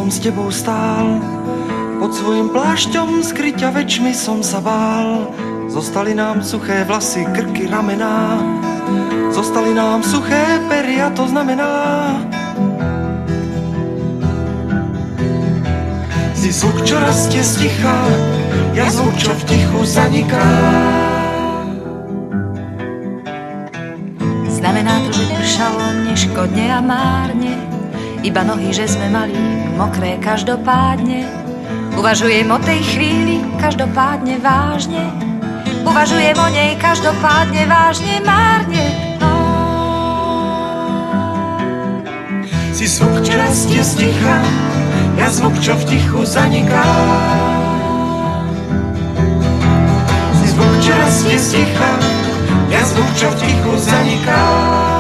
som s tebou stál. Pod svojim plášťom skryť a večmi som sa bál. Zostali nám suché vlasy, krky, ramená. Zostali nám suché peria, to znamená. Si zvuk, čo rastie sticha, ja zvuk, čo v tichu zaniká. Znamená to, že pršalo neškodne a márne, iba nohy, že sme mali mokré každopádne. Uvažujem o tej chvíli každopádne vážne. Uvažujem o nej každopádne vážne, márne. Si zvuk, čo rastie sticha, ja zvuk, čo v tichu zaniká. Si zvuk, čo rastie sticha, ja zvuk, čo v tichu zaniká.